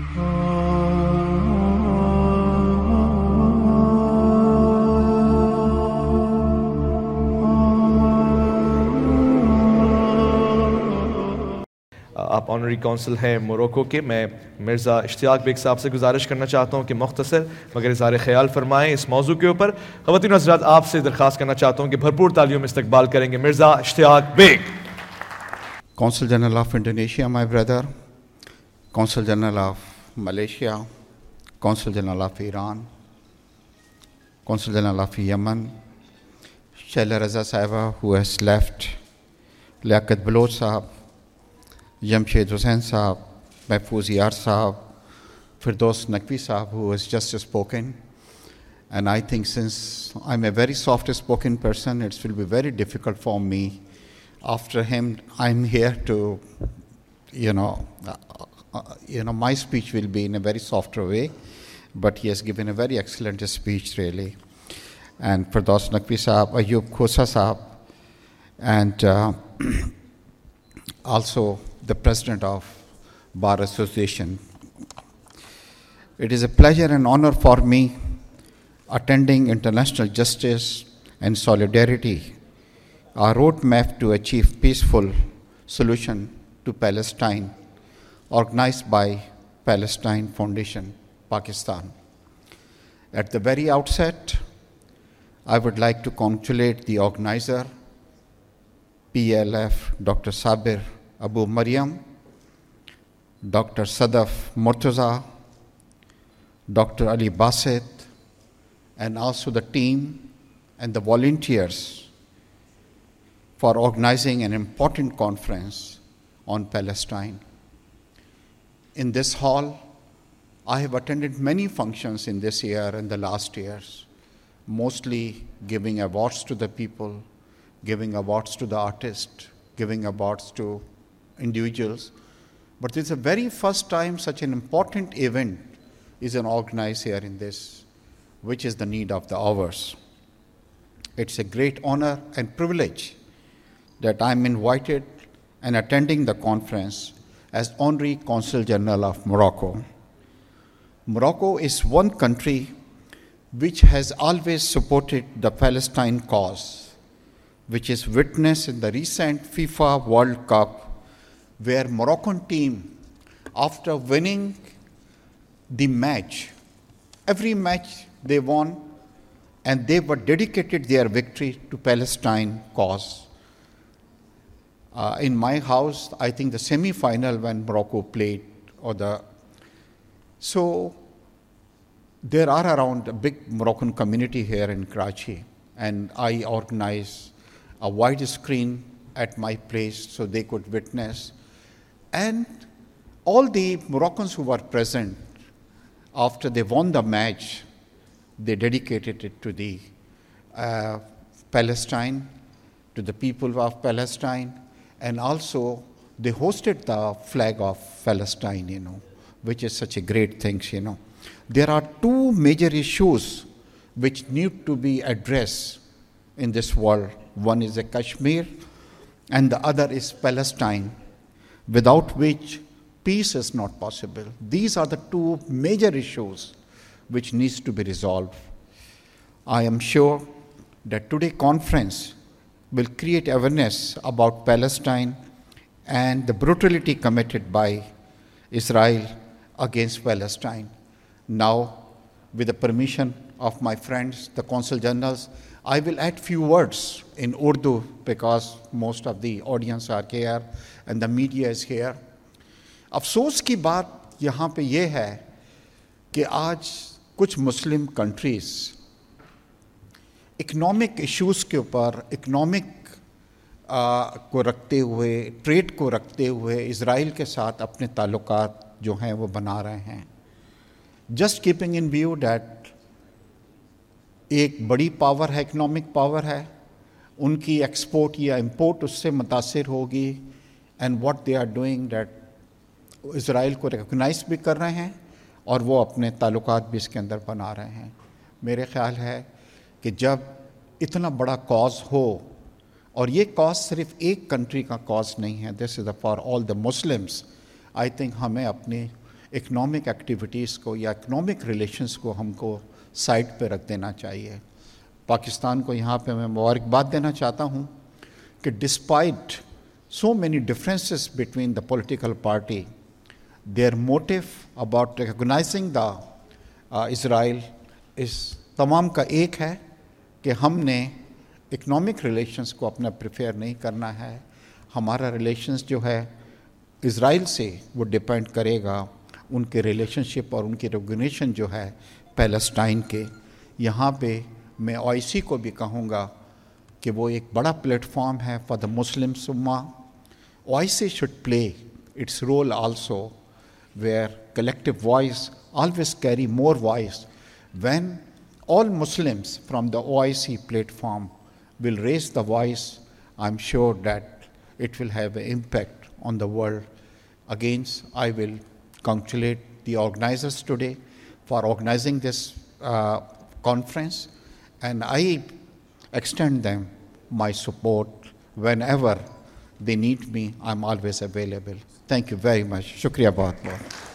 आप honorary council हैं Morocco के। मैं मिर्ज़ा इश्तियाक बेग साहब से गुजारिश करना चाहता हूँ कि मुख्तसर मगर इज़हार ख्याल फरमाएँ इस मौजू के ऊपर। ख़वातीन हज़रात, आपसे दरख्वास्त करना चाहता हूँ कि भरपूर तालियों में इस्तकबाल करेंगे Mirza Ishtiaq Baig. Consul General of Indonesia, my brother, Consul General of Malaysia, Consul General of Iran, Consul General of Yemen, Shaila Raza Sahiba, who has left, Liaquat Baloch Sahab, Jamshed Hussain Sahab, Mahfouz Yar Sahab, Firdaus Naqvi Sahab, who has just spoken. And I think since I'm a very soft-spoken person, it will be very difficult for me. After him, I'm here to, my speech will be in a very softer way, but he has given a very excellent speech, really. And Firdaus Naqvi Sahab, Ayub Khosa Sahab, and also the President of Bar Association. It is a pleasure and honor for me attending International Justice and Solidarity, our roadmap to achieve peaceful solution to Palestine, organized by Palestine Foundation, Pakistan. At the very outset, I would like to congratulate the organizer, PLF, Dr. Sabir Abu Maryam, Dr. Sadaf Murtaza, Dr. Ali Basit, and also the team and the volunteers for organizing an important conference on Palestine. In this hall, I have attended many functions in this year and the last years, mostly giving awards to the people, giving awards to the artists, giving awards to individuals. But it's the very first time such an important event is organized here in this, which is the need of the hours. It's a great honor and privilege that I'm invited and attending the conference as Honorary Consul General of Morocco. Morocco is one country which has always supported the Palestine cause, which is witnessed in the recent FIFA World Cup, where Moroccan team, after winning the match, every match they won, and they were dedicated their victory to Palestine cause. In my house, I think the semi-final when Morocco played, so there are around a big Moroccan community here in Karachi, and I organize a wide screen at my place so they could witness. And all the Moroccans who were present, after they won the match, they dedicated it to the Palestine, to the people of Palestine, and also they hosted the flag of Palestine, which is such a great thing, There are two major issues which need to be addressed in this world. One is Kashmir, and the other is Palestine, without which peace is not possible. These are the two major issues which needs to be resolved. I am sure that today's conference will create awareness about Palestine and the brutality committed by Israel against Palestine. Now, with the permission of my friends, the Consul Generals, I will add few words in Urdu because most of the audience are here and the media is here. अफसोस की बात यहाँ पे ये है कि आज कुछ मुस्लिम कंट्रीज़ इकोनॉमिक इश्यूज़ के ऊपर इकोनॉमिक को रखते हुए, ट्रेड को रखते हुए इज़राइल के साथ अपने ताल्लुकात जो हैं वो बना रहे हैं. Just keeping in view that एक बड़ी पावर है, इकोनॉमिक पावर है, उनकी एक्सपोर्ट या इंपोर्ट उससे मुतासिर होगी. And what they are doing that Israel को रिकॉग्नाइज भी कर रहे हैं और वो अपने ताल्लुकात भी इसके अंदर बना रहे हैं. मेरे ख्याल है कि जब इतना बड़ा कॉज हो, और ये कॉज सिर्फ एक कंट्री का कॉज नहीं है, this is for all the Muslims, I think हमें अपनी इकोनॉमिक एक्टिविटीज़ को या इकोनॉमिक रिलेशंस को हमको साइड पे रख देना चाहिए। पाकिस्तान को यहाँ पे मैं मुबारकबाद देना चाहता हूँ कि despite so many differences between the political party, their motive about recognizing the Israel is तमाम का एक है कि हमने इकोनॉमिक रिलेशंस को अपना प्रिफेयर नहीं करना है। हमारा रिलेशंस जो है इज़राइल से वो डिपेंड करेगा उनके रिलेशनशिप और उनकी रिकॉग्निशन जो है पैलेस्टाइन के। यहाँ पे मैं OIC को भी कहूँगा कि वो एक बड़ा प्लेटफॉर्म है फॉर द मुस्लिम उम्मा। OIC should play its role also, where collective voice always carry more voice. When all Muslims from the OIC platform will raise the voice, I'm sure that it will have an impact on the world. Again, I will congratulate the organizers today for organizing this conference, and I extend them my support whenever they need me. I'm always available. Thank you very much. Shukriya bahut bahut.